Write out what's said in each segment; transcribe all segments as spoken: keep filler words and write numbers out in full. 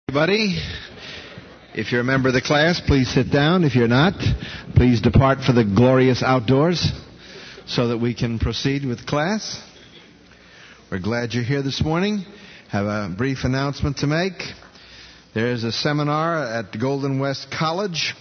Everybody, if you're a member of the class, please sit down. If you're not, please depart for the glorious outdoors so that we can proceed with class. We're glad you're here this morning. Have a brief announcement to make. There's a seminar at Golden West College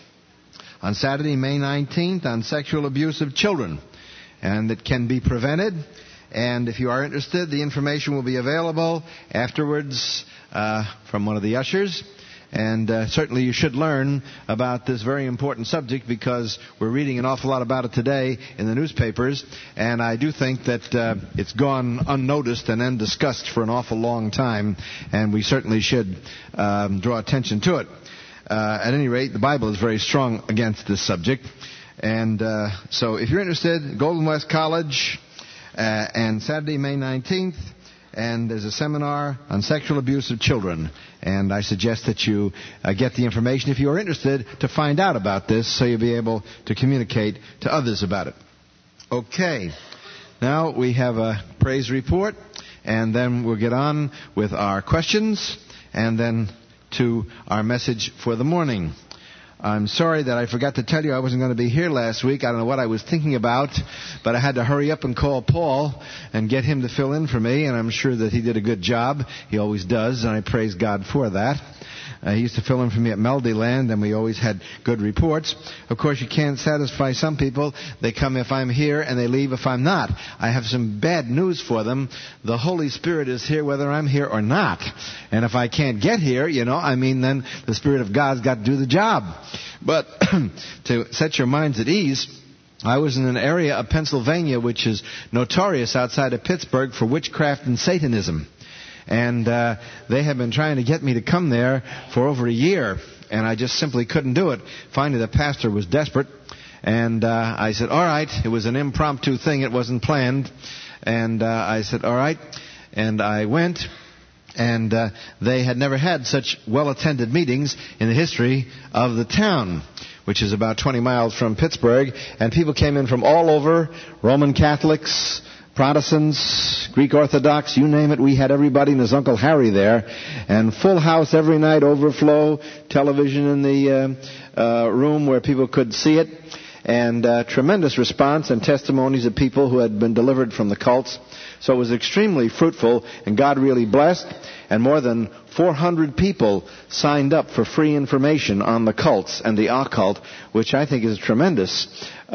on Saturday, May nineteenth, on sexual abuse of children, and it can be prevented. And if you are interested, the information will be available afterwards uh, from one of the ushers. And uh, certainly you should learn about this very important subject because we're reading an awful lot about it today in the newspapers. And I do think that uh, it's gone unnoticed and undiscussed for an awful long time. And we certainly should um, draw attention to it. Uh, at any rate, the Bible is very strong against this subject. And uh, so if you're interested, Golden West College... Uh, and Saturday, May nineteenth, and there's a seminar on sexual abuse of children. And I suggest that you uh, get the information if you are interested to find out about this so you'll be able to communicate to others about it. Okay. Now we have a praise report, and then we'll get on with our questions, and then to our message for the morning. I'm sorry that I forgot to tell you I wasn't going to be here last week. I don't know what I was thinking about, but I had to hurry up and call Paul and get him to fill in for me, and I'm sure that he did a good job. He always does, and I praise God for that. Uh, he used to fill in for me at Meldyland, and we always had good reports. Of course, you can't satisfy some people. They come if I'm here, and they leave if I'm not. I have some bad news for them. The Holy Spirit is here whether I'm here or not. And if I can't get here, you know, I mean, then the Spirit of God's got to do the job. But to set your minds at ease, I was in an area of Pennsylvania which is notorious outside of Pittsburgh for witchcraft and Satanism. And uh, they have been trying to get me to come there for over a year, and I just simply couldn't do it. Finally, the pastor was desperate, and uh, I said, all right. It was an impromptu thing. It wasn't planned. And uh, I said, all right. And I went, and uh, they had never had such well-attended meetings in the history of the town, which is about twenty miles from Pittsburgh. And people came in from all over, Roman Catholics, Protestants, Greek Orthodox, you name it. We had everybody and his Uncle Harry there. And full house every night, overflow, television in the uh, uh, room where people could see it. And uh, tremendous response and testimonies of people who had been delivered from the cults. So it was extremely fruitful, and God really blessed. And more than four hundred people signed up for free information on the cults and the occult, which I think is a tremendous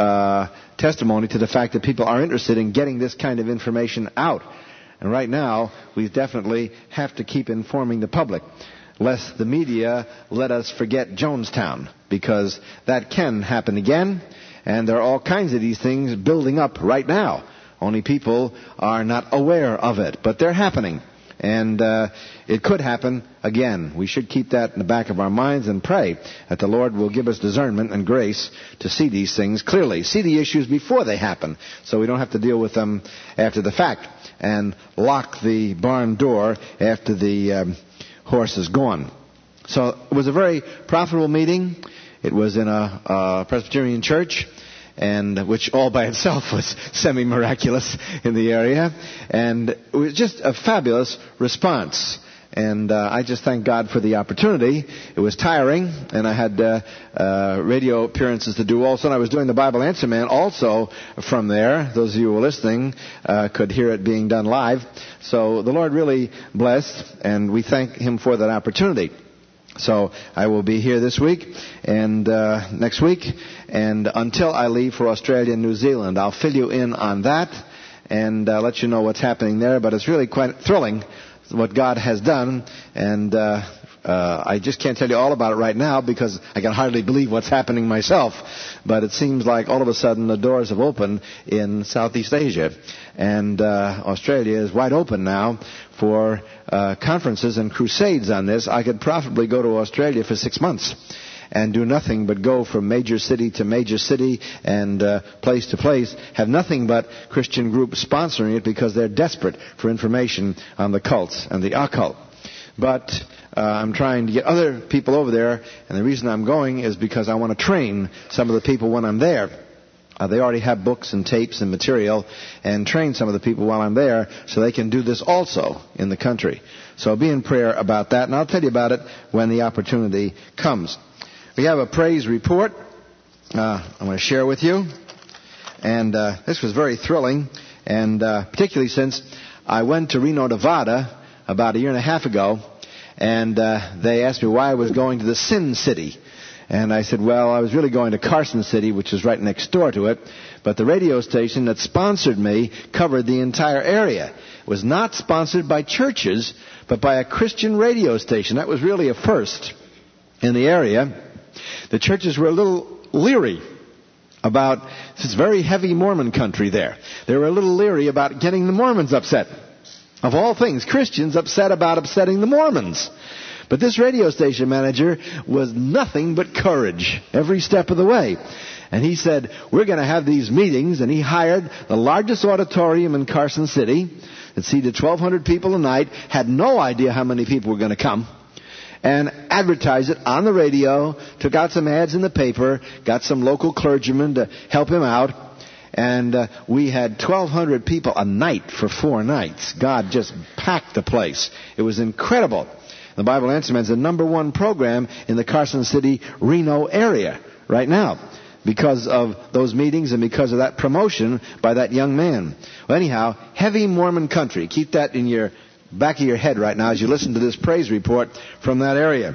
uh testimony to the fact that people are interested in getting this kind of information out. And right now, we definitely have to keep informing the public, lest the media let us forget Jonestown, because that can happen again, and there are all kinds of these things building up right now. Only people are not aware of it, but they're happening. And uh, it could happen again. We should keep that in the back of our minds and pray that the Lord will give us discernment and grace to see these things clearly, see the issues before they happen, so we don't have to deal with them after the fact and lock the barn door after the um, horse is gone. So it was a very profitable meeting. It was in a, a Presbyterian church, and which all by itself was semi-miraculous in the area. And it was just a fabulous response. And uh, I just thank God for the opportunity. It was tiring, and I had uh, uh, radio appearances to do also. And I was doing the Bible Answer Man also from there. Those of you who were listening uh, could hear it being done live. So the Lord really blessed, and we thank Him for that opportunity. So I will be here this week and uh, next week, and until I leave for Australia and New Zealand. I'll fill you in on that and uh, let you know what's happening there. But it's really quite thrilling what God has done, and uh, uh, I just can't tell you all about it right now because I can hardly believe what's happening myself. But it seems like all of a sudden the doors have opened in Southeast Asia, and uh, Australia is wide open now for uh, conferences and crusades on this. I could profitably go to Australia for six months and do nothing but go from major city to major city and uh, place to place, have nothing but Christian groups sponsoring it because they're desperate for information on the cults and the occult. But uh, I'm trying to get other people over there, and the reason I'm going is because I want to train some of the people when I'm there Uh, they already have books and tapes and material and train some of the people while I'm there so they can do this also in the country. So be in prayer about that, and I'll tell you about it when the opportunity comes. We have a praise report uh, I'm going to share with you. And uh, this was very thrilling, and uh, particularly since I went to Reno, Nevada about a year and a half ago, and uh, they asked me why I was going to the Sin City. And I said, well, I was really going to Carson City, which is right next door to it, but the radio station that sponsored me covered the entire area. It was not sponsored by churches, but by a Christian radio station. That was really a first in the area. The churches were a little leery about this very heavy Mormon country there. They were a little leery about getting the Mormons upset. Of all things, Christians upset about upsetting the Mormons. But this radio station manager was nothing but courage every step of the way. And he said, we're going to have these meetings, and he hired the largest auditorium in Carson City that seated twelve hundred people a night, had no idea how many people were going to come, and advertised it on the radio, took out some ads in the paper, got some local clergymen to help him out, and uh, we had twelve hundred people a night for four nights. God just packed the place. It was incredible. The Bible Answer Man is the number one program in the Carson City, Reno area right now because of those meetings and because of that promotion by that young man. Well, anyhow, heavy Mormon country. Keep that in your back of your head right now as you listen to this praise report from that area.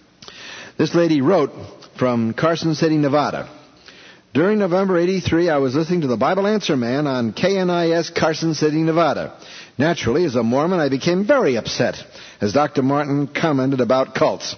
This lady wrote from Carson City, Nevada. During November eighty-three, I was listening to the Bible Answer Man on K N I S Carson City, Nevada. Naturally, as a Mormon, I became very upset as Doctor Martin commented about cults.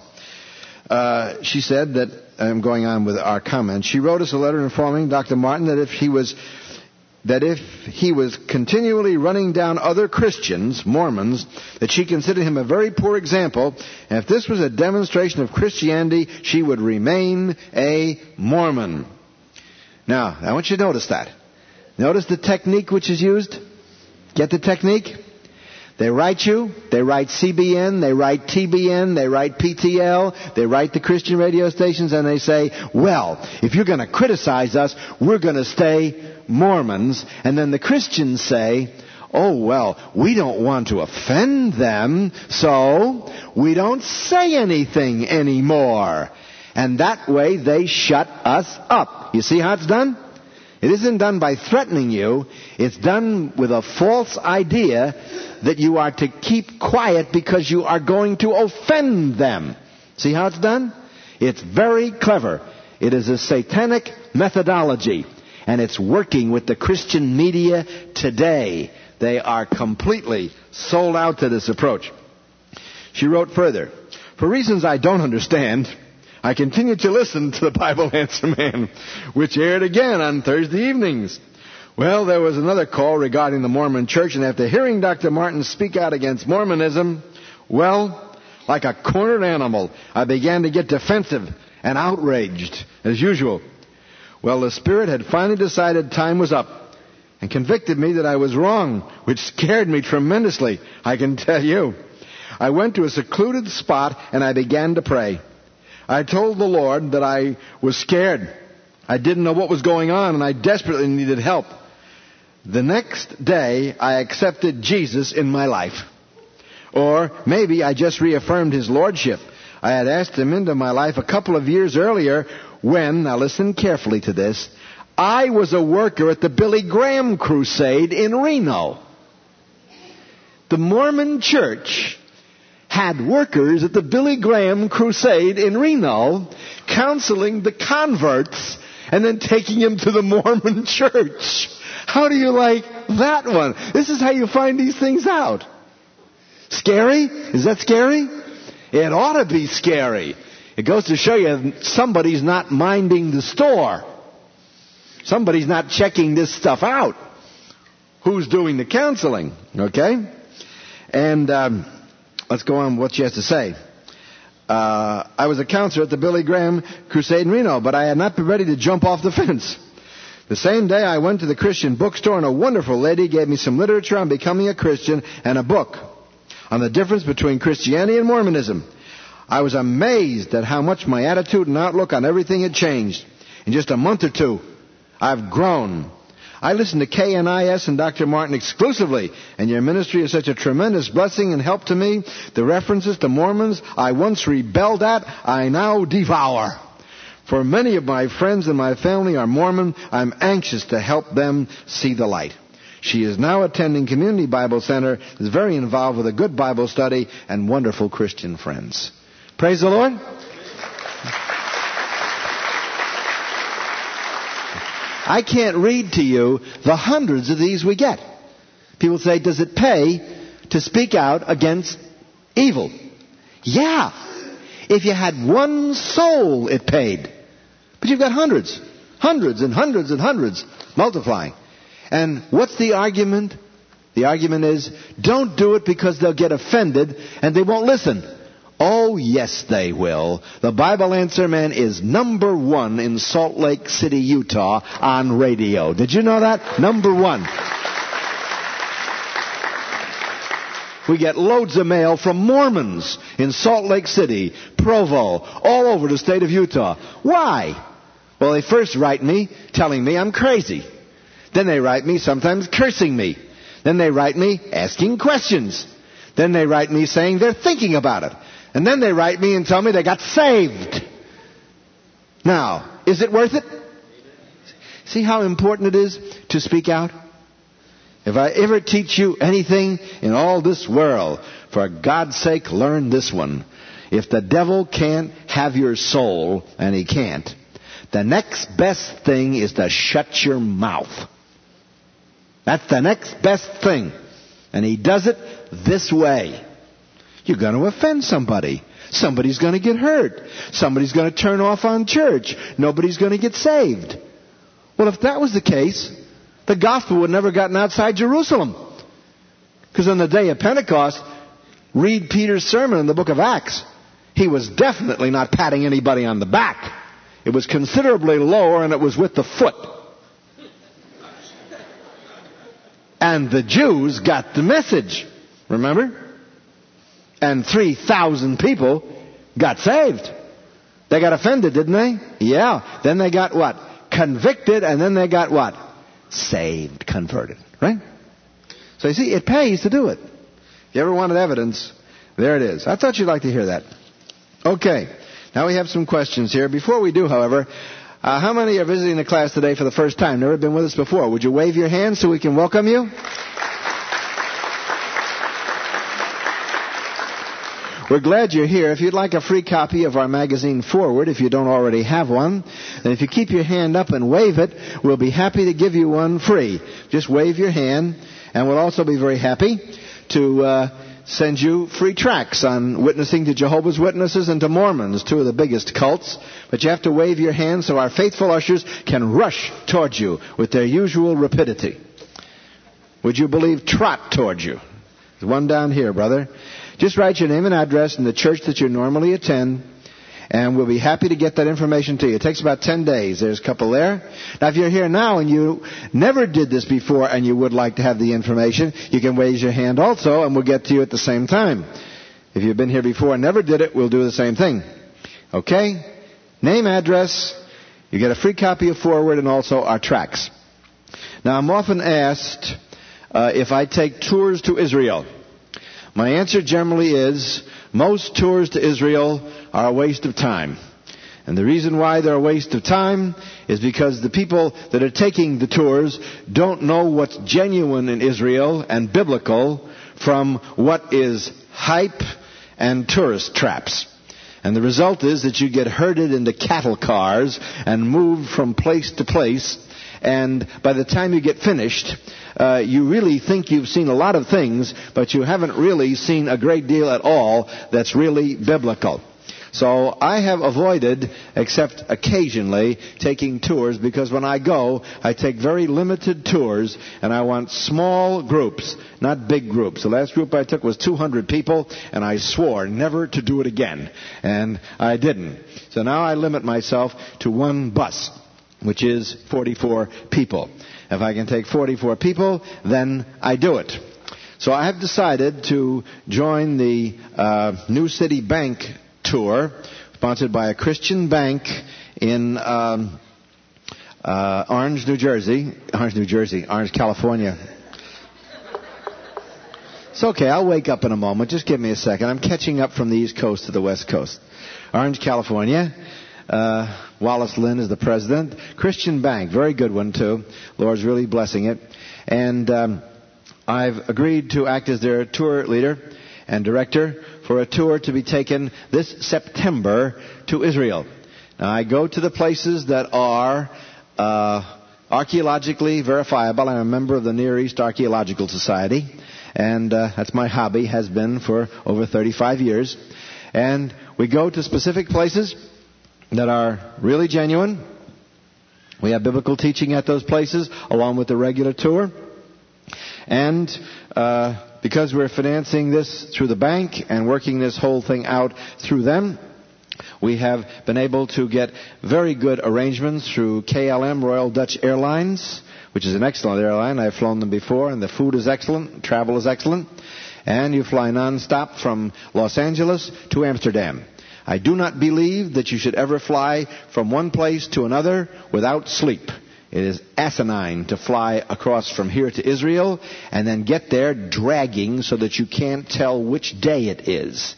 Uh, she said that, I'm going on with our comment, she wrote us a letter informing Doctor Martin that if he was that if he was continually running down other Christians, Mormons, that she considered him a very poor example, and if this was a demonstration of Christianity, she would remain a Mormon. Now, I want you to notice that. Notice the technique which is used? Get the technique? They write you, they write C B N, they write T B N, they write P T L, they write the Christian radio stations, and they say, well, if you're going to criticize us, we're going to stay Mormons. And then the Christians say, oh, well, we don't want to offend them, so we don't say anything anymore. And that way they shut us up. You see how it's done? It isn't done by threatening you. It's done with a false idea that you are to keep quiet because you are going to offend them. See how it's done? It's very clever. It is a satanic methodology, and it's working with the Christian media today. They are completely sold out to this approach. She wrote further, for reasons I don't understand, I continued to listen to the Bible Answer Man, which aired again on Thursday evenings. Well, there was another call regarding the Mormon Church, and after hearing Doctor Martin speak out against Mormonism, well, like a cornered animal, I began to get defensive and outraged, as usual. Well, the Spirit had finally decided time was up and convicted me that I was wrong, which scared me tremendously, I can tell you. I went to a secluded spot and I began to pray. I told the Lord that I was scared. I didn't know what was going on, and I desperately needed help. The next day, I accepted Jesus in my life. Or maybe I just reaffirmed His Lordship. I had asked Him into my life a couple of years earlier when, now listen carefully to this, I was a worker at the Billy Graham Crusade in Reno. The Mormon Church had workers at the Billy Graham Crusade in Reno counseling the converts and then taking them to the Mormon Church. How do you like that one? This is how you find these things out. Scary? Is that scary? It ought to be scary. It goes to show you somebody's not minding the store. Somebody's not checking this stuff out. Who's doing the counseling? Okay? And um, let's go on with what she has to say. Uh, I was a counselor at the Billy Graham Crusade in Reno, but I had not been ready to jump off the fence. The same day I went to the Christian bookstore, and a wonderful lady gave me some literature on becoming a Christian and a book on the difference between Christianity and Mormonism. I was amazed at how much my attitude and outlook on everything had changed. In just a month or two, I've grown. I listen to K N I S and Doctor Martin exclusively, and your ministry is such a tremendous blessing and help to me. The references to Mormons I once rebelled at, I now devour. For many of my friends and my family are Mormon. I'm anxious to help them see the light. She is now attending Community Bible Center, is very involved with a good Bible study, and wonderful Christian friends. Praise the Lord. I can't read to you the hundreds of these we get. People say, does it pay to speak out against evil? Yeah. If you had one soul, it paid. But you've got hundreds, hundreds and hundreds and hundreds multiplying. And what's the argument? The argument is, don't do it because they'll get offended and they won't listen. Oh, yes, they will. The Bible Answer Man is number one in Salt Lake City, Utah on radio. Did you know that? Number one. We get loads of mail from Mormons in Salt Lake City, Provo, all over the state of Utah. Why? Well, they first write me telling me I'm crazy. Then they write me sometimes cursing me. Then they write me asking questions. Then they write me saying they're thinking about it. And then they write me and tell me they got saved. Now, is it worth it? See how important it is to speak out? If I ever teach you anything in all this world, for God's sake, learn this one. If the devil can't have your soul, and he can't, the next best thing is to shut your mouth. That's the next best thing. And he does it this way. You're going to offend somebody. Somebody's going to get hurt. Somebody's going to turn off on church. Nobody's going to get saved. Well, if that was the case, the gospel would never have gotten outside Jerusalem. Because on the day of Pentecost, read Peter's sermon in the book of Acts. He was definitely not patting anybody on the back. It was considerably lower, and it was with the foot. And the Jews got the message. Remember? And three thousand people got saved. They got offended, didn't they? Yeah. Then they got what? Convicted, and then they got what? Saved, converted. Right? So you see, it pays to do it. If you ever wanted evidence, there it is. I thought you'd like to hear that. Okay. Now we have some questions here. Before we do, however, uh, how many are visiting the class today for the first time? Never been with us before. Would you wave your hand so we can welcome you? We're glad you're here. If you'd like a free copy of our magazine Forward, if you don't already have one, then if you keep your hand up and wave it, we'll be happy to give you one free. Just wave your hand, and we'll also be very happy to uh, send you free tracts on witnessing to Jehovah's Witnesses and to Mormons, two of the biggest cults. But you have to wave your hand so our faithful ushers can rush towards you with their usual rapidity. Would you believe trot towards you? There's one down here, brother. Just write your name and address in the church that you normally attend, and we'll be happy to get that information to you. It takes about ten days. There's a couple there. Now, if you're here now and you never did this before and you would like to have the information, you can raise your hand also, and we'll get to you at the same time. If you've been here before and never did it, we'll do the same thing. Okay? Name, address. You get a free copy of Forward and also our tracts. Now, I'm often asked uh, if I take tours to Israel. My answer generally is, most tours to Israel are a waste of time. And the reason why they're a waste of time is because the people that are taking the tours don't know what's genuine in Israel and biblical from what is hype and tourist traps. And the result is that you get herded into cattle cars and moved from place to place. And by the time you get finished, uh, you really think you've seen a lot of things, but you haven't really seen a great deal at all that's really biblical. So I have avoided, except occasionally, taking tours, because when I go, I take very limited tours, and I want small groups, not big groups. The last group I took was two hundred people, and I swore never to do it again, and I didn't. So now I limit myself to one bus, which is forty-four people. If I can take forty-four people, then I do it. So I have decided to join the uh, New City Bank tour, sponsored by a Christian bank in um, uh, Orange, New Jersey. Orange, New Jersey. Orange, California. It's okay. I'll wake up in a moment. Just give me a second. I'm catching up from the East Coast to the West Coast. Orange, California. Uh, Wallace Lynn is the president. Christian Bank, very good one too. Lord's really blessing it. And um, I've agreed to act as their tour leader and director for a tour to be taken this September to Israel. Now, I go to the places that are uh, archaeologically verifiable. I'm a member of the Near East Archaeological Society, and uh, that's my hobby, has been for over thirty-five years. And we go to specific places that are really genuine. We have biblical teaching at those places along with the regular tour. And uh, because we're financing this through the bank and working this whole thing out through them, we have been able to get very good arrangements through K L M, Royal Dutch Airlines, which is an excellent airline. I've flown them before, and the food is excellent, travel is excellent. And you fly nonstop from Los Angeles to Amsterdam. I do not believe that you should ever fly from one place to another without sleep. It is asinine to fly across from here to Israel and then get there dragging so that you can't tell which day it is.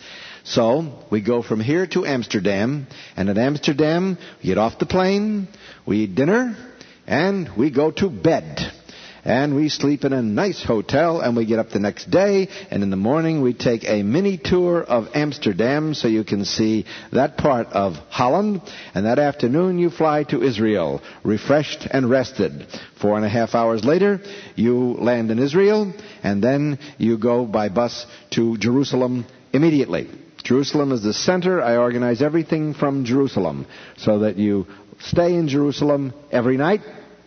So we go from here to Amsterdam, and at Amsterdam we get off the plane, we eat dinner, and we go to bed. And we sleep in a nice hotel, and we get up the next day, and in the morning we take a mini tour of Amsterdam so you can see that part of Holland. And that afternoon you fly to Israel, refreshed and rested. Four and a half hours later, you land in Israel, and then you go by bus to Jerusalem immediately. Jerusalem is the center. I organize everything from Jerusalem so that you stay in Jerusalem every night,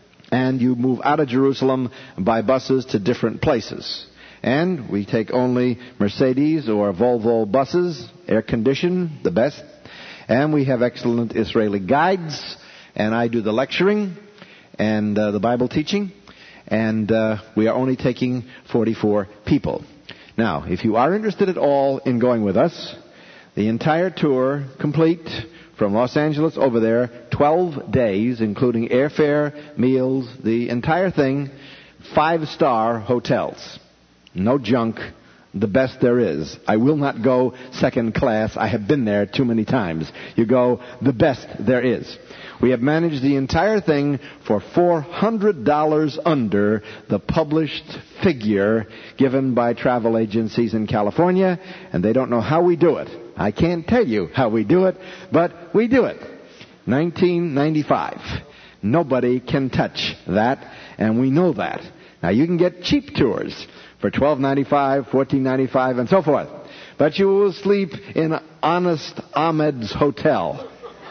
and you move out of Jerusalem by buses to different places. And we take only Mercedes or Volvo buses, air-conditioned, the best. And we have excellent Israeli guides. And I do the lecturing and uh, the Bible teaching. And uh, we are only taking forty-four people. Now, if you are interested at all in going with us, the entire tour, complete, from Los Angeles over there, twelve days, including airfare, meals, the entire thing, five-star hotels. No junk, the best there is. I will not go second class. I have been there too many times. You go the best there is. We have managed the entire thing for four hundred dollars under the published figure given by travel agencies in California, and they don't know how we do it. I can't tell you how we do it, but we do it. nineteen ninety-five. Nobody can touch that, and we know that. Now, you can get cheap tours for twelve ninety-five, fourteen ninety-five, and so forth. But you will sleep in Honest Ahmed's hotel.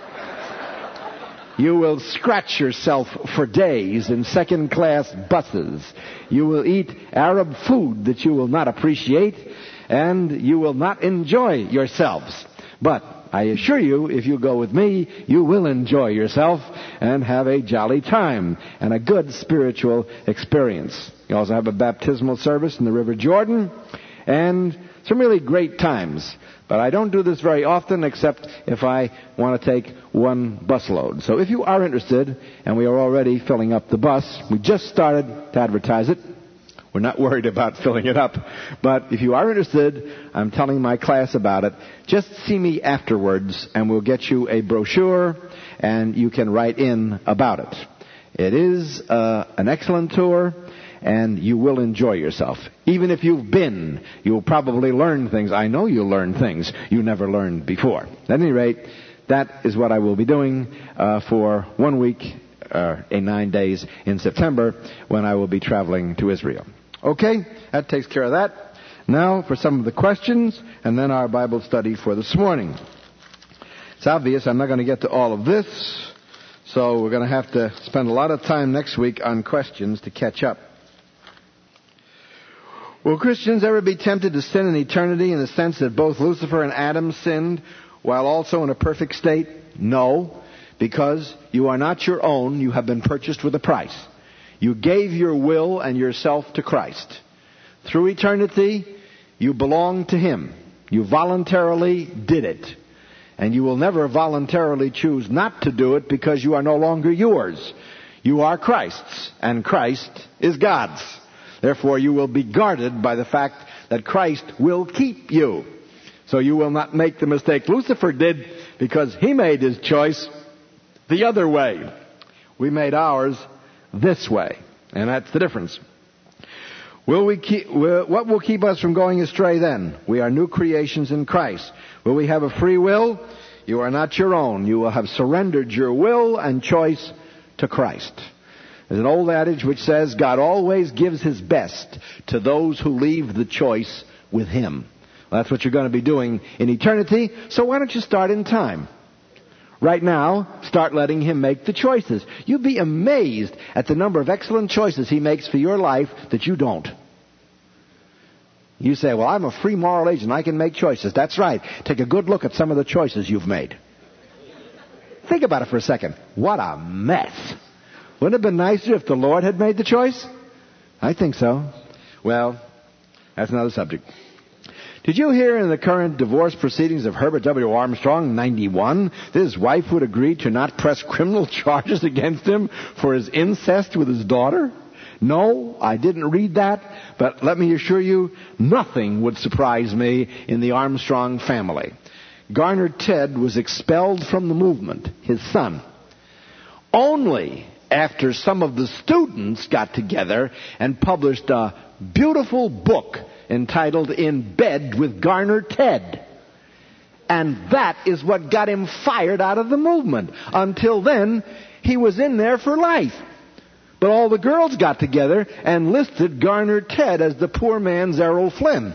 You will scratch yourself for days in second-class buses. You will eat Arab food that you will not appreciate, and you will not enjoy yourselves. But I assure you, if you go with me, you will enjoy yourself and have a jolly time and a good spiritual experience. You also have a baptismal service in the River Jordan and some really great times. But I don't do this very often except if I want to take one busload. So if you are interested, and we are already filling up the bus, we just started to advertise it. We're not worried about filling it up. But if you are interested, I'm telling my class about it. Just see me afterwards, and we'll get you a brochure, and you can write in about it. It is uh, an excellent tour, and you will enjoy yourself. Even if you've been, you'll probably learn things. I know you'll learn things you never learned before. At any rate, that is what I will be doing uh, for one week, uh, in nine days in September, when I will be traveling to Israel. Okay, that takes care of that. Now for some of the questions, and then our Bible study for this morning. It's obvious I'm not going to get to all of this, so we're going to have to spend a lot of time next week on questions to catch up. Will Christians ever be tempted to sin in eternity in the sense that both Lucifer and Adam sinned while also in a perfect state? No, because you are not your own. You have been purchased with a price. You gave your will and yourself to Christ. Through eternity, you belong to Him. You voluntarily did it. And you will never voluntarily choose not to do it because you are no longer yours. You are Christ's, and Christ is God's. Therefore, you will be guarded by the fact that Christ will keep you. So you will not make the mistake Lucifer did, because he made his choice the other way. We made ours this way, and that's the difference. Will we keep, will, what will keep us from going astray then? We are new creations in Christ. Will we have a free will? You are not your own. You will have surrendered your will and choice to Christ. There's an old adage which says, God always gives his best to those who leave the choice with him. Well, that's what you're going to be doing in eternity, so why don't you start in time? Right now, start letting him make the choices. You'd be amazed at the number of excellent choices he makes for your life that you don't. You say, well, I'm a free moral agent. I can make choices. That's right. Take a good look at some of the choices you've made. Think about it for a second. What a mess. Wouldn't it have been nicer if the Lord had made the choice? I think so. Well, that's another subject. Did you hear in the current divorce proceedings of Herbert W. Armstrong, ninety-one, that his wife would agree to not press criminal charges against him for his incest with his daughter? No, I didn't read that, but let me assure you, nothing would surprise me in the Armstrong family. Garner Ted was expelled from the movement, his son, only after some of the students got together and published a beautiful book entitled In Bed with Garner Ted. And that is what got him fired out of the movement. Until then, he was in there for life. But all the girls got together and listed Garner Ted as the poor man's Errol Flynn.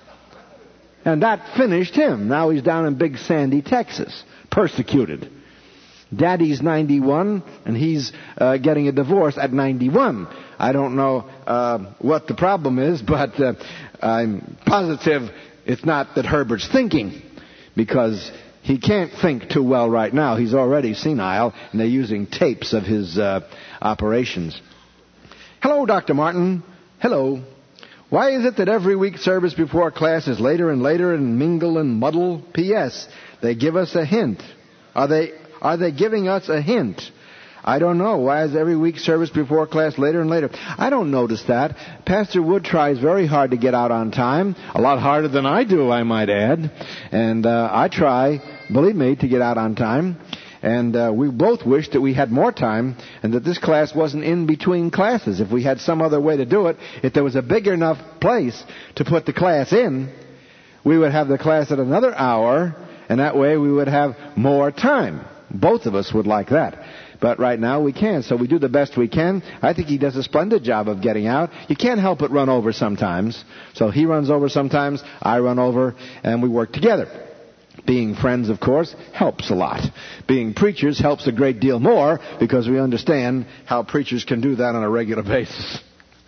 And that finished him. Now he's down in Big Sandy, Texas, persecuted. Daddy's ninety-one, and he's uh, getting a divorce at ninety-one. I don't know uh, what the problem is, but uh, I'm positive it's not that Herbert's thinking, because he can't think too well right now. He's already senile, and they're using tapes of his uh, operations. Hello, Doctor Martin. Hello. Why is it that every week service before class is later and later and mingle and muddle? P S. They give us a hint. Are they... Are they giving us a hint? I don't know. Why is every week service before class later and later? I don't notice that. Pastor Wood tries very hard to get out on time. A lot harder than I do, I might add. And uh, I try, believe me, to get out on time. And uh, we both wish that we had more time and that this class wasn't in between classes. If we had some other way to do it, if there was a big enough place to put the class in, we would have the class at another hour, and that way we would have more time. Both of us would like that. But right now we can't, so we do the best we can. I think he does a splendid job of getting out. You can't help but run over sometimes. So he runs over sometimes, I run over, and we work together. Being friends, of course, helps a lot. Being preachers helps a great deal more, because we understand how preachers can do that on a regular basis.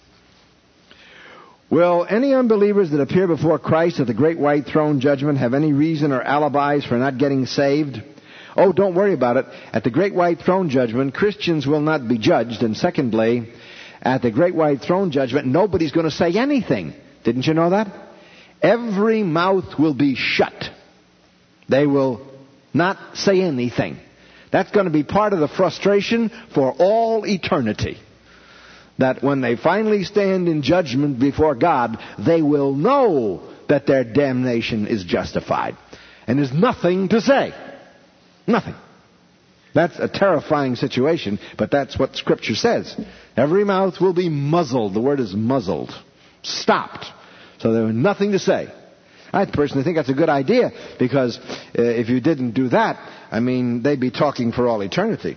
Will any unbelievers that appear before Christ at the great white throne judgment have any reason or alibis for not getting saved? Oh, don't worry about it. At the great white throne judgment, Christians will not be judged. And secondly, at the great white throne judgment, nobody's going to say anything. Didn't you know that? Every mouth will be shut. They will not say anything. That's going to be part of the frustration for all eternity. That when they finally stand in judgment before God, they will know that their damnation is justified. And there's nothing to say. Nothing. That's a terrifying situation, but that's what Scripture says. Every mouth will be muzzled. The word is muzzled. Stopped. So there was nothing to say. I personally think that's a good idea, because uh, if you didn't do that, I mean, they'd be talking for all eternity.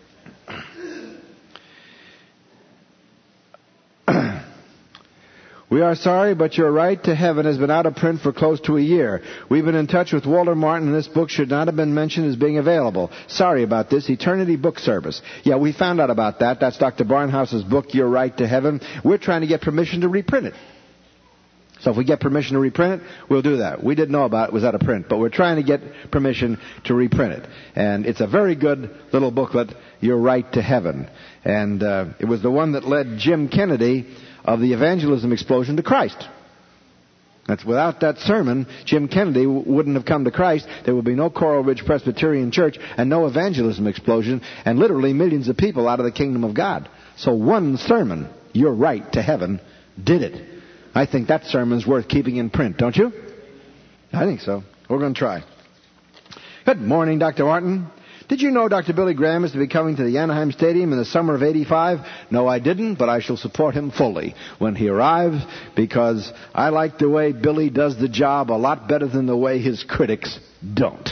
We are sorry, but Your Right to Heaven has been out of print for close to a year. We've been in touch with Walter Martin, and this book should not have been mentioned as being available. Sorry about this. Eternity Book Service. Yeah, we found out about that. That's Doctor Barnhouse's book, Your Right to Heaven. We're trying to get permission to reprint it. So if we get permission to reprint it, we'll do that. We didn't know about it was out of print, but we're trying to get permission to reprint it. And it's a very good little booklet, Your Right to Heaven. And uh, it was the one that led Jim Kennedy of the evangelism explosion to Christ. That's without that sermon, Jim Kennedy wouldn't have come to Christ. There would be no Coral Ridge Presbyterian Church and no evangelism explosion and literally millions of people out of the kingdom of God. So one sermon, "You're right to heaven," did it. I think that sermon's worth keeping in print, don't you? I think so. We're going to try. Good morning, Doctor Martin. Did you know Doctor Billy Graham is to be coming to the Anaheim Stadium in the summer of eighty-five? No, I didn't, but I shall support him fully when he arrives because I like the way Billy does the job a lot better than the way his critics don't.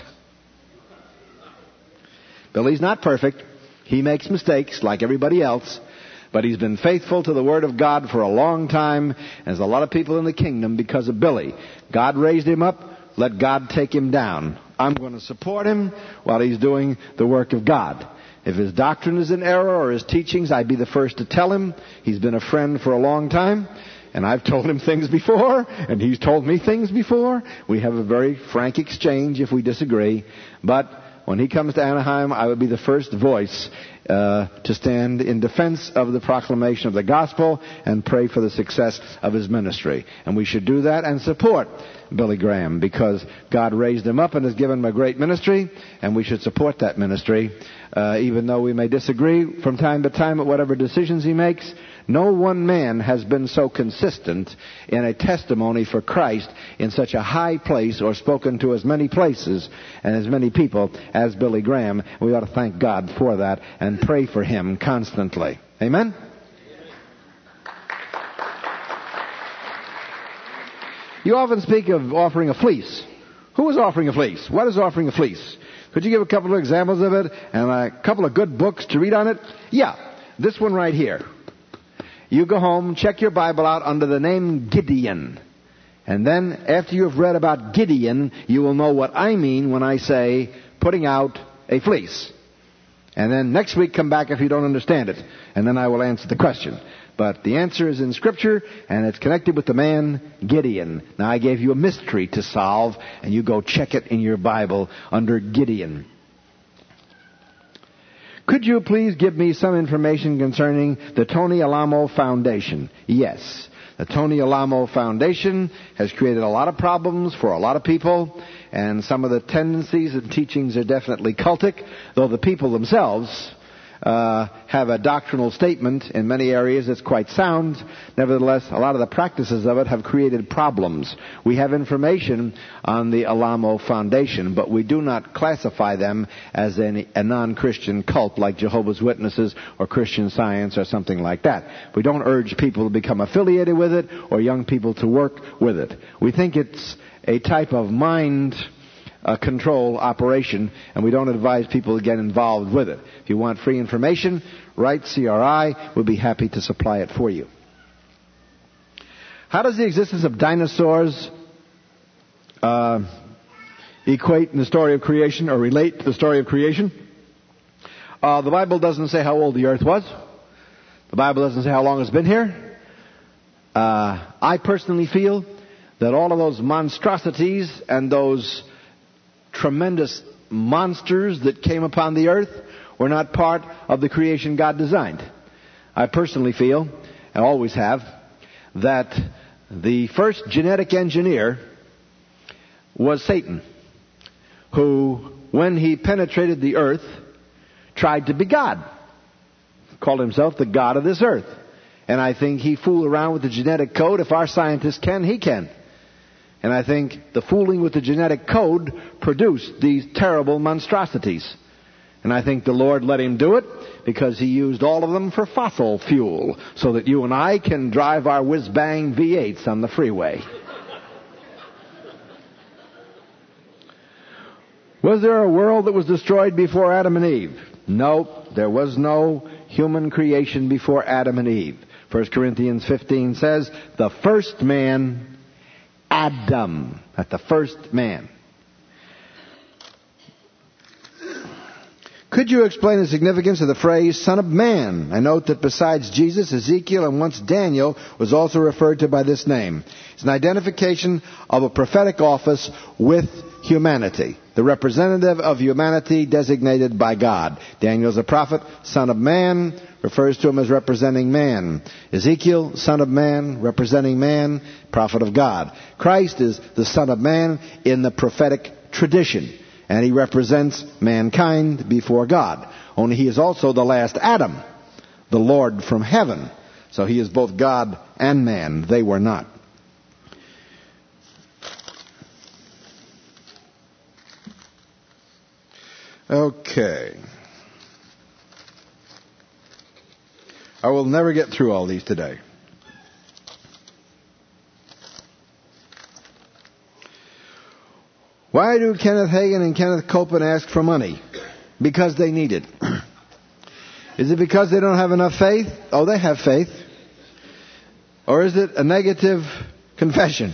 Billy's not perfect. He makes mistakes like everybody else, but he's been faithful to the Word of God for a long time, and there's a lot of people in the kingdom because of Billy. God raised him up. Let God take him down. I'm going to support him while he's doing the work of God. If his doctrine is in error or his teachings, I'd be the first to tell him. He's been a friend for a long time, and I've told him things before, and he's told me things before. We have a very frank exchange if we disagree. But when he comes to Anaheim, I would be the first voice uh, to stand in defense of the proclamation of the gospel and pray for the success of his ministry. And we should do that and support Billy Graham because God raised him up and has given him a great ministry, and we should support that ministry. Uh, even though we may disagree from time to time at whatever decisions he makes, no one man has been so consistent in a testimony for Christ in such a high place or spoken to as many places and as many people as Billy Graham. We ought to thank God for that and pray for him constantly. Amen? You often speak of offering a fleece. Who is offering a fleece? What is offering a fleece? Could you give a couple of examples of it and a couple of good books to read on it? Yeah, this one right here. You go home, check your Bible out under the name Gideon. And then after you've read about Gideon, you will know what I mean when I say putting out a fleece. And then next week come back if you don't understand it. And then I will answer the question. But the answer is in Scripture, and it's connected with the man Gideon. Now, I gave you a mystery to solve, and you go check it in your Bible under Gideon. Could you please give me some information concerning the Tony Alamo Foundation? Yes. The Tony Alamo Foundation has created a lot of problems for a lot of people, and some of the tendencies and teachings are definitely cultic, though the people themselves Uh, have a doctrinal statement in many areas that's quite sound. Nevertheless, a lot of the practices of it have created problems. We have information on the Alamo Foundation, but we do not classify them as a, a non-Christian cult like Jehovah's Witnesses or Christian Science or something like that. We don't urge people to become affiliated with it or young people to work with it. We think it's a type of mind A control operation, and we don't advise people to get involved with it. If you want free information, write C R I. We'll be happy to supply it for you. How does the existence of dinosaurs uh, equate in the story of creation or relate to the story of creation? Uh, the Bible doesn't say how old the earth was. The Bible doesn't say how long it's been here. Uh, I personally feel that all of those monstrosities and those tremendous monsters that came upon the earth were not part of the creation God designed. I personally feel, and always have, that the first genetic engineer was Satan, who, when he penetrated the earth, tried to be God. Called himself the God of this earth. And I think he fooled around with the genetic code. If our scientists can, he can. And I think the fooling with the genetic code produced these terrible monstrosities. And I think the Lord let him do it because he used all of them for fossil fuel so that you and I can drive our whiz-bang V eights on the freeway. Was there a world that was destroyed before Adam and Eve? No, there was no human creation before Adam and Eve. First Corinthians fifteen says, the first man, Adam, at the first man. Could you explain the significance of the phrase Son of Man? I note that besides Jesus, Ezekiel, and once Daniel was also referred to by this name. It's an identification of a prophetic office with humanity. the representative of humanity designated by God. Daniel's a prophet, son of man, refers to him as representing man. Ezekiel, son of man, representing man, prophet of God. Christ is the son of man in the prophetic tradition, and he represents mankind before God. Only he is also the last Adam, the Lord from heaven. So he is both God and man. They were not. Okay. I will never get through all these today. Why do Kenneth Hagin and Kenneth Copeland ask for money? Because they need it. Is it because they don't have enough faith? Oh, they have faith. Or is it a negative confession?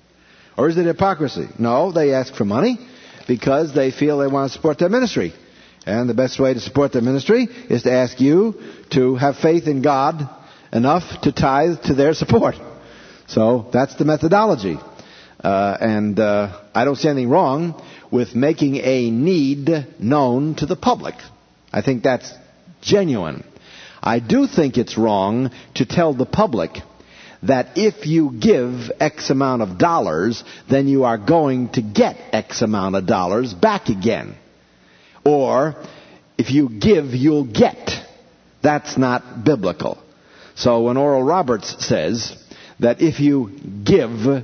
Or is it hypocrisy? No, they ask for money because they feel they want to support their ministry. And the best way to support their ministry is to ask you to have faith in God enough to tithe to their support. So that's the methodology. Uh, and uh, I don't see anything wrong with making a need known to the public. I think that's genuine. I do think it's wrong to tell the public that if you give X amount of dollars, then you are going to get X amount of dollars back again. Or, if you give, you'll get. That's not biblical. So when Oral Roberts says that if you give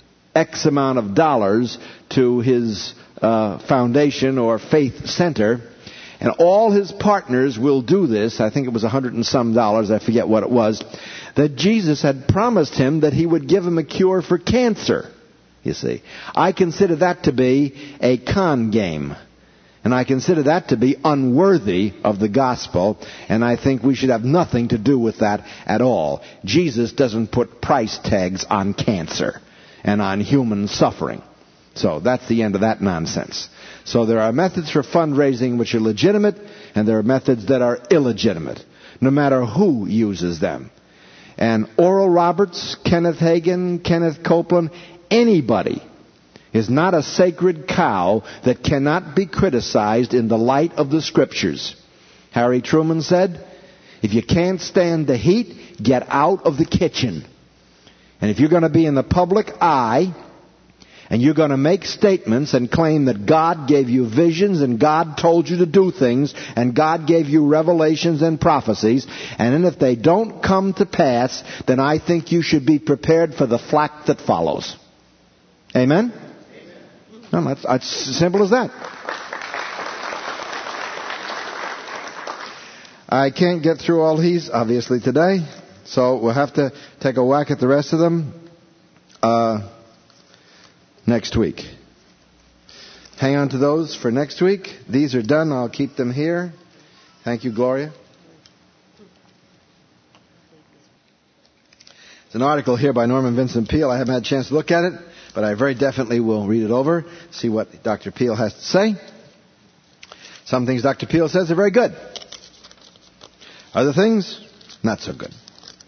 X amount of dollars to his uh, foundation or faith center, and all his partners will do this, I think it was a hundred and some dollars, I forget what it was, that Jesus had promised him that he would give him a cure for cancer, you see. I consider that to be a con game. And I consider that to be unworthy of the gospel, and I think we should have nothing to do with that at all. Jesus doesn't put price tags on cancer and on human suffering. So that's the end of that nonsense. So there are methods for fundraising which are legitimate, and there are methods that are illegitimate, no matter who uses them. And Oral Roberts, Kenneth Hagin, Kenneth Copeland, anybody is not a sacred cow that cannot be criticized in the light of the Scriptures. Harry Truman said, if you can't stand the heat, get out of the kitchen. And if you're going to be in the public eye, and you're going to make statements and claim that God gave you visions and God told you to do things and God gave you revelations and prophecies, and then if they don't come to pass, then I think you should be prepared for the flack that follows. Amen? No, that's, that's as simple as that. I can't get through all these, obviously, today, so we'll have to take a whack at the rest of them uh, next week. Hang on to those for next week. These are done. I'll keep them here. Thank you, Gloria. There's an article here by Norman Vincent Peale. I haven't had a chance to look at it, but I very definitely will read it over, see what Doctor Peale has to say. Some things Doctor Peale says are very good. Other things, not so good.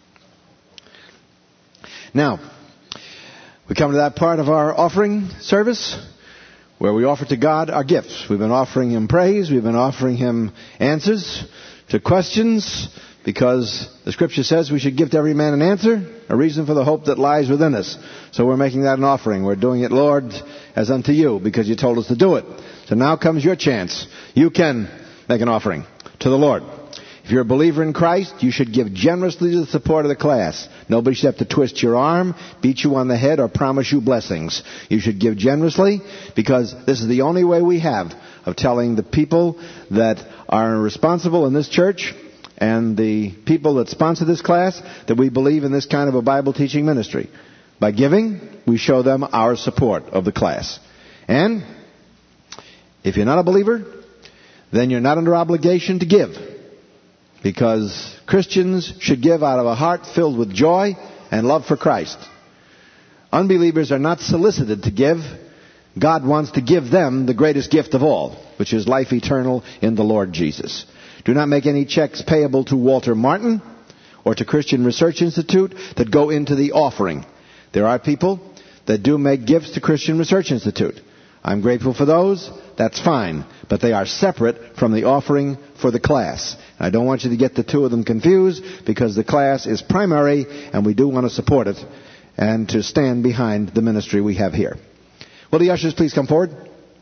Now, we come to that part of our offering service where we offer to God our gifts. We've been offering Him praise. We've been offering Him answers to questions, because the Scripture says we should give to every man an answer, a reason for the hope that lies within us. So we're making that an offering. We're doing it, Lord, as unto you, because you told us to do it. So now comes your chance. You can make an offering to the Lord. If you're a believer in Christ, you should give generously to the support of the class. Nobody should have to twist your arm, beat you on the head, or promise you blessings. You should give generously, because this is the only way we have of telling the people that are responsible in this church and the people that sponsor this class that we believe in this kind of a Bible teaching ministry. By giving, we show them our support of the class. And if you're not a believer, then you're not under obligation to give, because Christians should give out of a heart filled with joy and love for Christ. Unbelievers are not solicited to give. God wants to give them the greatest gift of all, which is life eternal in the Lord Jesus. Do not make any checks payable to Walter Martin or to Christian Research Institute that go into the offering. There are people that do make gifts to Christian Research Institute. I'm grateful for those. That's fine. But they are separate from the offering for the class. And I don't want you to get the two of them confused, because the class is primary and we do want to support it and to stand behind the ministry we have here. Will the ushers please come forward?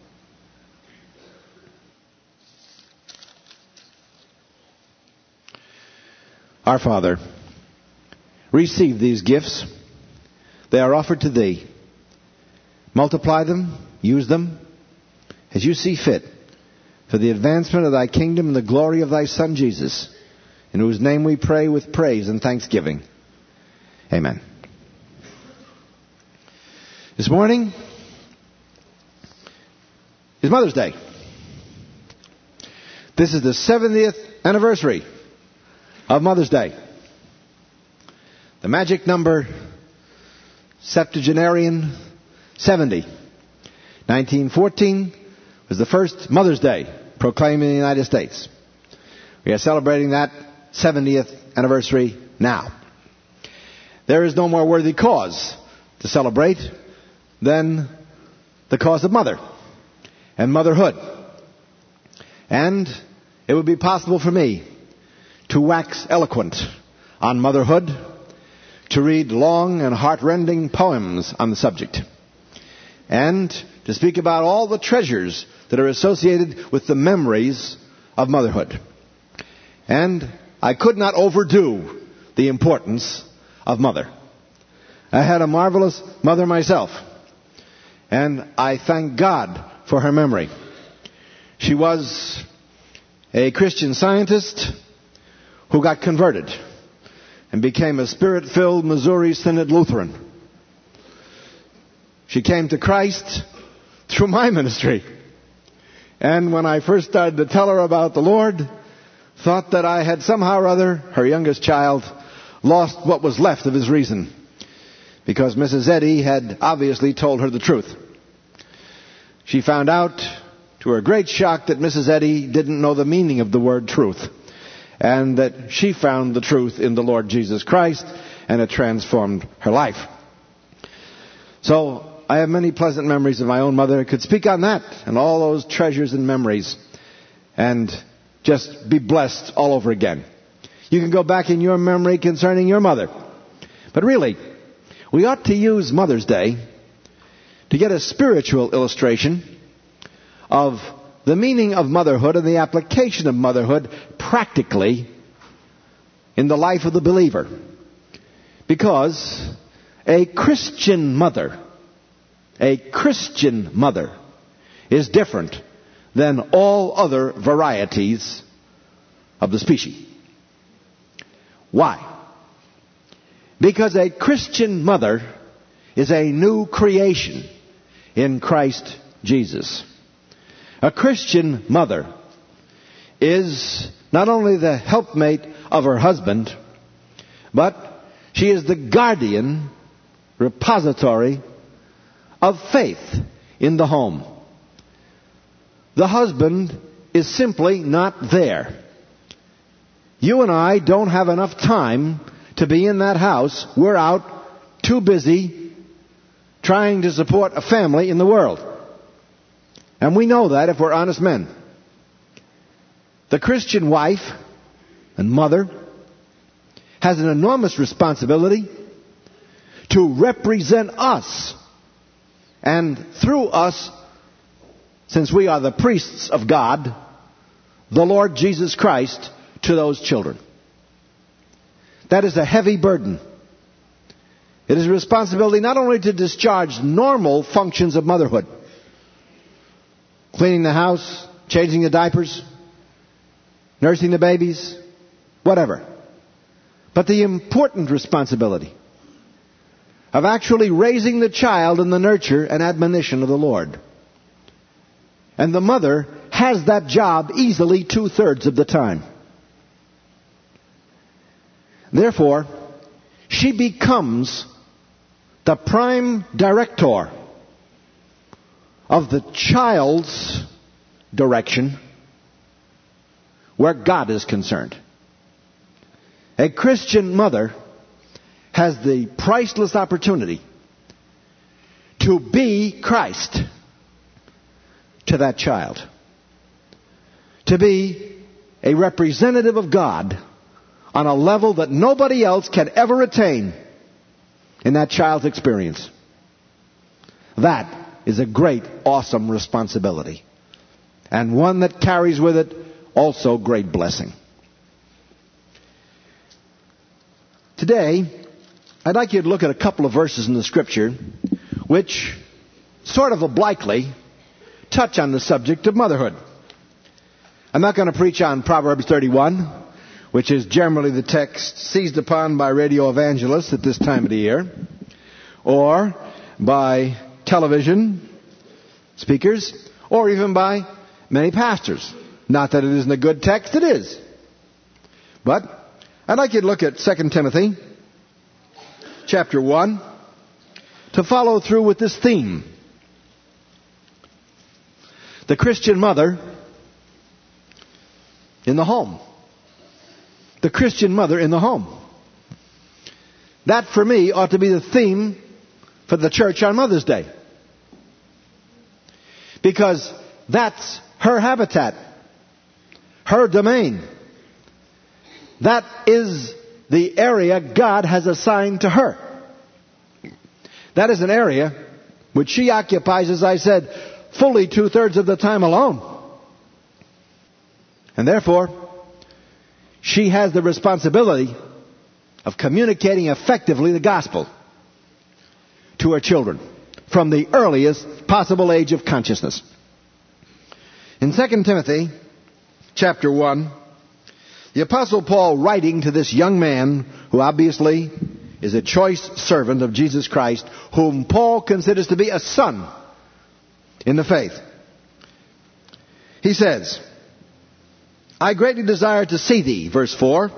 Our Father, receive these gifts. They are offered to Thee. Multiply them, use them as You see fit for the advancement of Thy kingdom and the glory of Thy Son Jesus, in whose name we pray with praise and thanksgiving. Amen. This morning is Mother's Day. This is the seventieth anniversary of Mother's Day. The magic number, septuagenarian, seventy. nineteen fourteen was the first Mother's Day proclaimed in the United States. We are celebrating that seventieth anniversary now. There is no more worthy cause to celebrate than the cause of mother and motherhood. And it would be possible for me to wax eloquent on motherhood, to read long and heart-rending poems on the subject, and to speak about all the treasures that are associated with the memories of motherhood. And I could not overdo the importance of mother. I had a marvelous mother myself, and I thank God for her memory. She was a Christian Scientist who got converted and became a Spirit-filled Missouri Synod Lutheran. She came to Christ through my ministry. And when I first started to tell her about the Lord, thought that I had somehow or other, her youngest child, lost what was left of his reason, because Missus Eddy had obviously told her the truth. She found out, to her great shock, that Missus Eddy didn't know the meaning of the word truth, and that she found the truth in the Lord Jesus Christ, and it transformed her life. So I have many pleasant memories of my own mother. I could speak on that and all those treasures and memories and just be blessed all over again. You can go back in your memory concerning your mother. But really, we ought to use Mother's Day to get a spiritual illustration of the meaning of motherhood and the application of motherhood practically in the life of the believer. Because a Christian mother, a Christian mother is different than all other varieties of the species. Why? Because a Christian mother is a new creation in Christ Jesus. A Christian mother is not only the helpmate of her husband, but she is the guardian, repository of faith in the home. The husband is simply not there. You and I don't have enough time to be in that house. We're out too busy trying to support a family in the world. And we know that if we're honest men. The Christian wife and mother has an enormous responsibility to represent us, and through us, since we are the priests of God, the Lord Jesus Christ, to those children. That is a heavy burden. It is a responsibility not only to discharge normal functions of motherhood, cleaning the house, changing the diapers, nursing the babies, whatever, but the important responsibility of actually raising the child in the nurture and admonition of the Lord. And the mother has that job easily two-thirds of the time. Therefore, she becomes the prime director of the child's direction where God is concerned. A Christian mother has the priceless opportunity to be Christ to that child. To be a representative of God on a level that nobody else can ever attain in that child's experience. That is a great, awesome responsibility. And one that carries with it also great blessing. Today, I'd like you to look at a couple of verses in the Scripture which sort of obliquely touch on the subject of motherhood. I'm not going to preach on Proverbs thirty-one, which is generally the text seized upon by radio evangelists at this time of the year, or by television speakers, or even by many pastors. Not that it isn't a good text, it is. But I'd like you to look at Second Timothy chapter one to follow through with this theme. The Christian mother in the home. The Christian mother in the home. That, for me, ought to be the theme for the church on Mother's Day. Because that's her habitat, her domain. That is the area God has assigned to her. That is an area which she occupies, as I said, fully two-thirds of the time alone. And therefore, she has the responsibility of communicating effectively the gospel to her children from the earliest possible age of consciousness. In Second Timothy chapter one, the Apostle Paul, writing to this young man who obviously is a choice servant of Jesus Christ, whom Paul considers to be a son in the faith, he says, I greatly desire to see thee, verse four,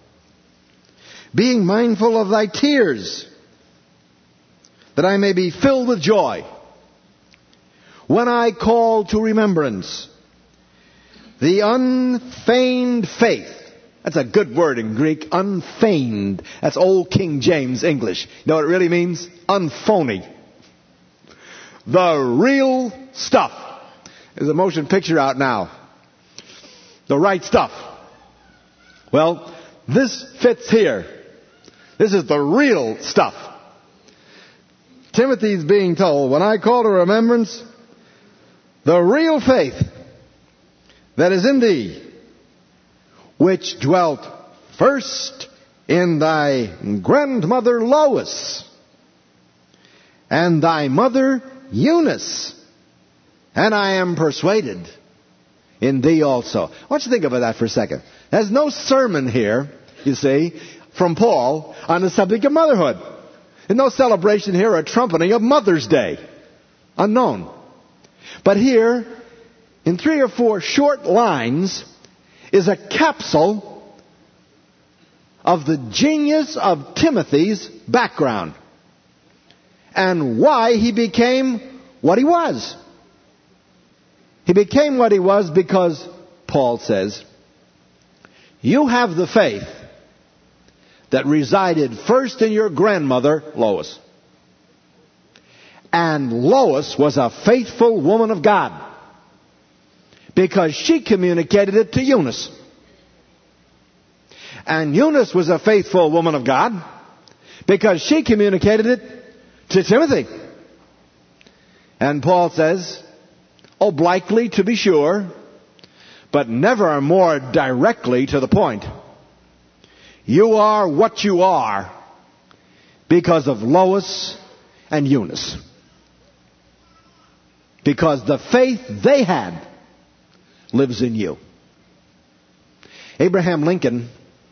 being mindful of thy tears, that I may be filled with joy, when I call to remembrance the unfeigned faith. That's a good word in Greek, unfeigned. That's old King James English. You know what it really means? Unphony. The real stuff. There's a motion picture out now. The right stuff. Well, this fits here. This is the real stuff. Timothy's being told, when I call to remembrance the real faith that is in thee, which dwelt first in thy grandmother Lois, and thy mother Eunice, and I am persuaded in thee also. I want you to think about that for a second. There's no sermon here, you see, from Paul on the subject of motherhood. There's no celebration here or trumpeting of Mother's Day. Unknown. But here, in three or four short lines, is a capsule of the genius of Timothy's background and why he became what he was. He became what he was because, Paul says, you have the faith that resided first in your grandmother, Lois. And Lois was a faithful woman of God because she communicated it to Eunice. And Eunice was a faithful woman of God because she communicated it to Timothy. And Paul says, obliquely to be sure, but never more directly to the point. You are what you are because of Lois and Eunice. Because the faith they had lives in you. Abraham Lincoln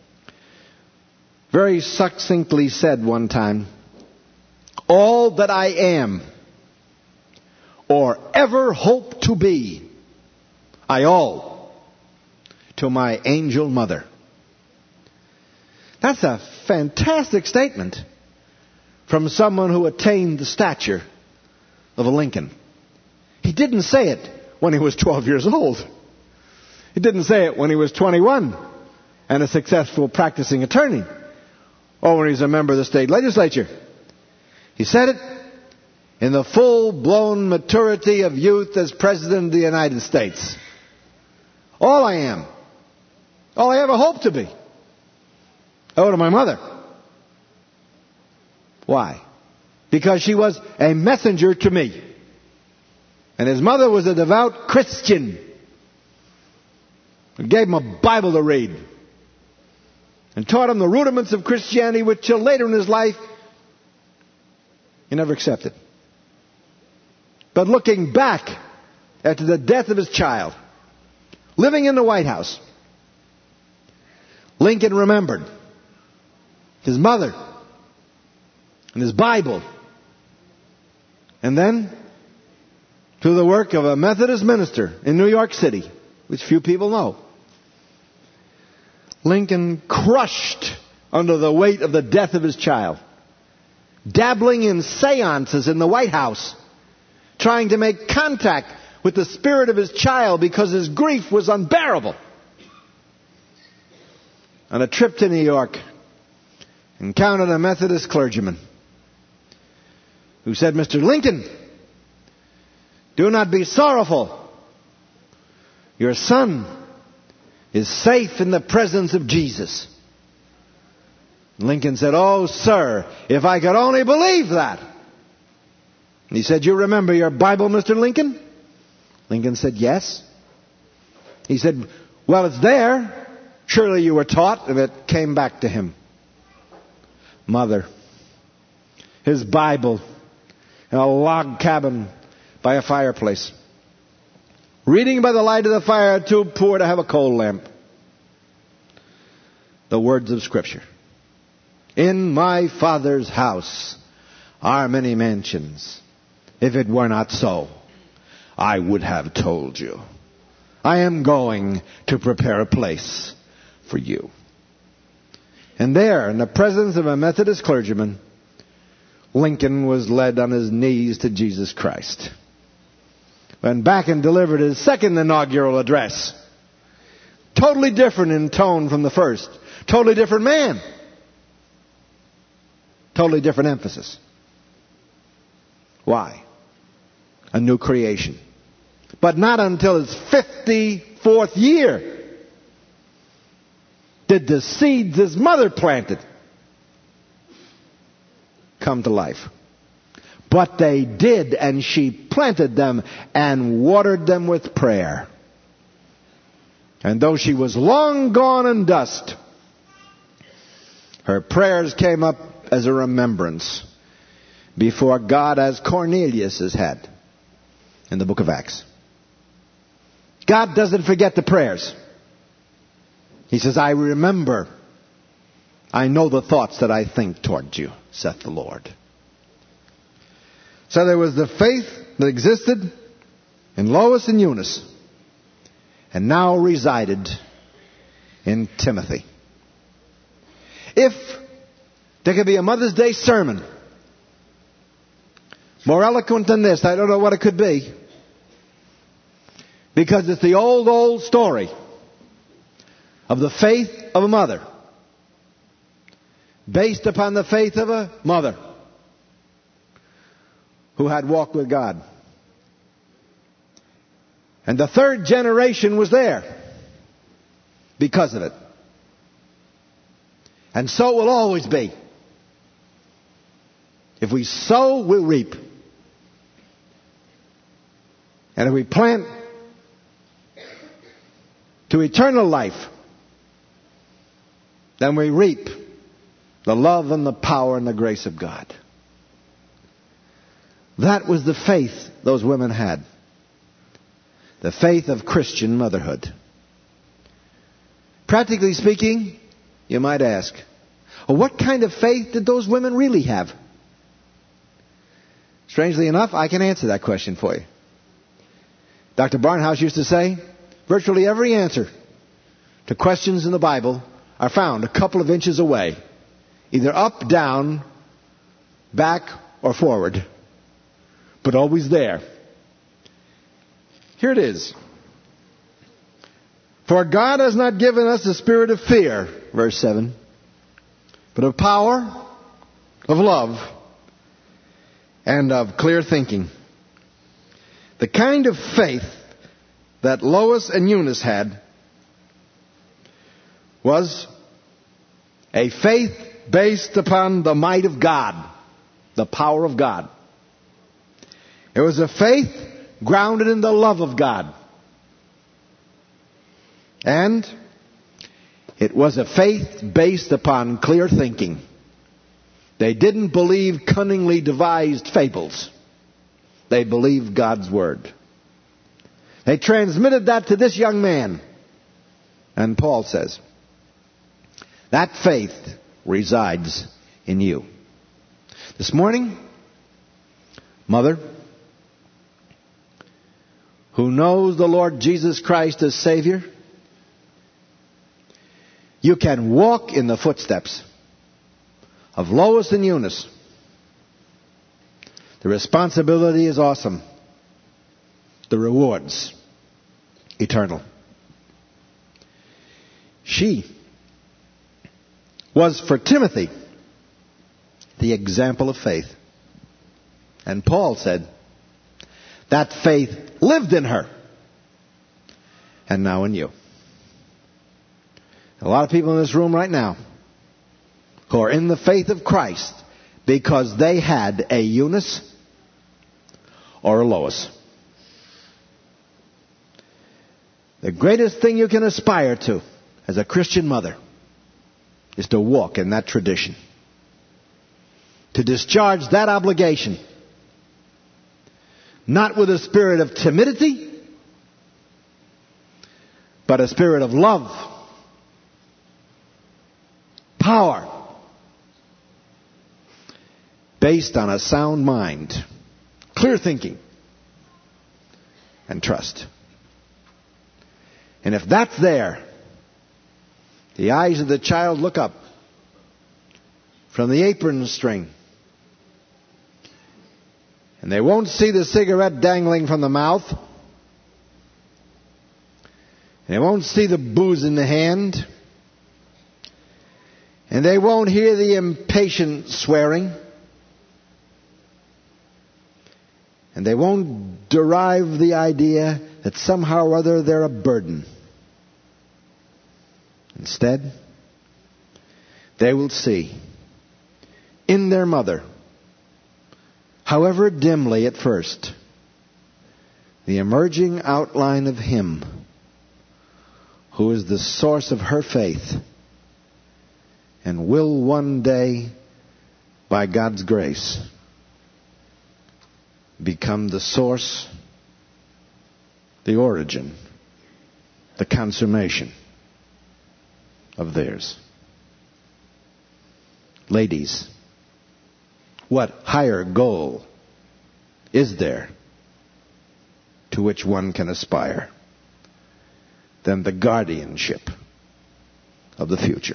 very succinctly said one time, all that I am or ever hope to be, I owe to my angel mother. That's a fantastic statement from someone who attained the stature of a Lincoln. He didn't say it when he was twelve years old. He didn't say it when he was twenty-one and a successful practicing attorney, or when he's a member of the state legislature. He said it in the full-blown maturity of youth as President of the United States. All I am. All I ever hoped to be. I owe to my mother. Why? Because she was a messenger to me. And his mother was a devout Christian. I gave him a Bible to read. And taught him the rudiments of Christianity, which till later in his life, he never accepted. But looking back after the death of his child, living in the White House, Lincoln remembered his mother and his Bible. And then, through the work of a Methodist minister in New York City, which few people know, Lincoln crushed under the weight of the death of his child, dabbling in seances in the White House, trying to make contact with the spirit of his child because his grief was unbearable. On a trip to New York, encountered a Methodist clergyman who said, "Mister Lincoln, do not be sorrowful. Your son is safe in the presence of Jesus." Lincoln said, "Oh, sir, if I could only believe that." And he said, "You remember your Bible, Mister Lincoln?" Lincoln said, "Yes." He said, "Well, it's there. Surely you were taught," if it came back to him. Mother, his Bible, in a log cabin by a fireplace, reading by the light of the fire, too poor to have a coal lamp. The words of Scripture. "In my Father's house are many mansions. If it were not so, I would have told you. I am going to prepare a place for you." And there, in the presence of a Methodist clergyman, Lincoln was led on his knees to Jesus Christ. Went back and delivered his second inaugural address. Totally different in tone from the first. Totally different man. Totally different emphasis. Why? A new creation. But not until his fifty-fourth year did the seeds his mother planted come to life. But they did, and she planted them and watered them with prayer. And though she was long gone in dust, her prayers came up as a remembrance before God, as Cornelius has had in the book of Acts. God doesn't forget the prayers. He says, "I remember. I know the thoughts that I think toward you, saith the Lord." So there was the faith that existed in Lois and Eunice, and now resided in Timothy. If there could be a Mother's Day sermon more eloquent than this, I don't know what it could be. Because it's the old, old story of the faith of a mother, based upon the faith of a mother who had walked with God. And the third generation was there because of it. And so it will always be. If we sow, we'll reap. And if we plant to eternal life, then we reap the love and the power and the grace of God. That was the faith those women had. The faith of Christian motherhood. Practically speaking, you might ask, well, what kind of faith did those women really have? Strangely enough, I can answer that question for you. Doctor Barnhouse used to say, virtually every answer to questions in the Bible are found a couple of inches away, either up, down, back, or forward, but always there. Here it is. For God has not given us a spirit of fear, verse seven, but of power, of love, and of clear thinking. The kind of faith that Lois and Eunice had was a faith based upon the might of God, the power of God. It was a faith grounded in the love of God. And it was a faith based upon clear thinking. They didn't believe cunningly devised fables. They believed God's Word. They transmitted that to this young man. And Paul says, that faith resides in you. This morning, mother, who knows the Lord Jesus Christ as Savior, you can walk in the footsteps of Lois and Eunice. The responsibility is awesome. The rewards, eternal. She was for Timothy the example of faith. And Paul said that faith lived in her and now in you. A lot of people in this room right now who are in the faith of Christ because they had a Eunice or a Lois. The greatest thing you can aspire to as a Christian mother is to walk in that tradition, to discharge that obligation, not with a spirit of timidity, but a spirit of love, power, based on a sound mind, clear thinking, and trust. And if that's there, the eyes of the child look up from the apron string, and they won't see the cigarette dangling from the mouth, and they won't see the booze in the hand, and they won't hear the impatient swearing, and they won't derive the idea that somehow or other they're a burden. Instead, they will see in their mother, however dimly at first, the emerging outline of Him who is the source of her faith and will one day, by God's grace, become the source, the origin, the consummation of theirs. Ladies, what higher goal is there to which one can aspire than the guardianship of the future?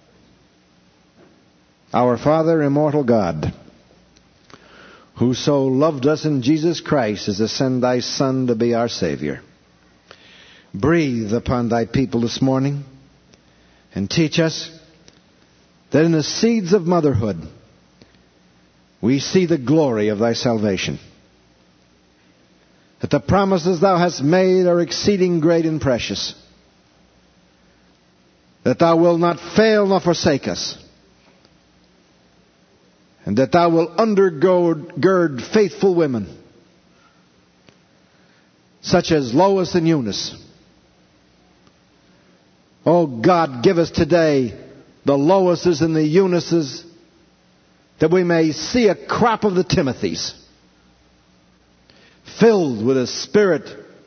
Our Father, immortal God, who so loved us in Jesus Christ as to send thy Son to be our Savior, breathe upon thy people this morning and teach us that in the seeds of motherhood we see the glory of thy salvation, that the promises thou hast made are exceeding great and precious, that thou wilt not fail nor forsake us, and that thou wilt undergird faithful women such as Lois and Eunice. Oh God, give us today the Loises and the Eunices, that we may see a crop of the Timothys filled with a spirit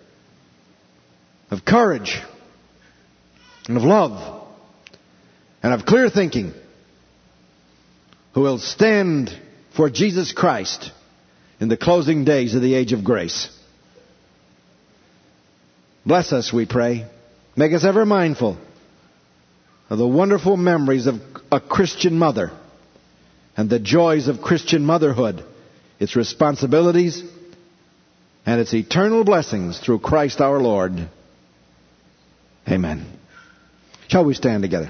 of courage and of love and of clear thinking, who will stand for Jesus Christ in the closing days of the age of grace. Bless us, we pray. Make us ever mindful of the wonderful memories of a Christian mother and the joys of Christian motherhood, its responsibilities, and its eternal blessings through Christ our Lord. Amen. Shall we stand together?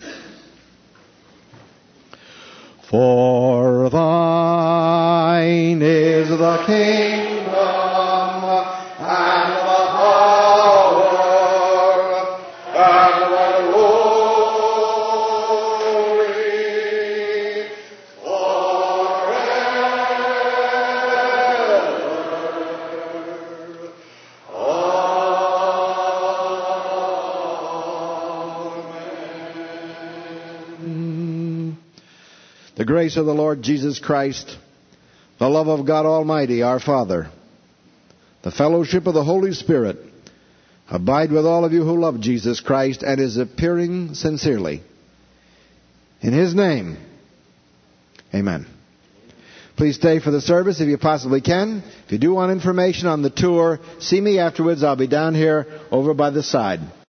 For thine the kingdom and the power and the glory forever. The grace of the Lord Jesus Christ, the love of God Almighty, our Father, the fellowship of the Holy Spirit, abide with all of you who love Jesus Christ and is appearing sincerely. In His name, amen. Please stay for the service if you possibly can. If you do want information on the tour, see me afterwards. I'll be down here over by the side.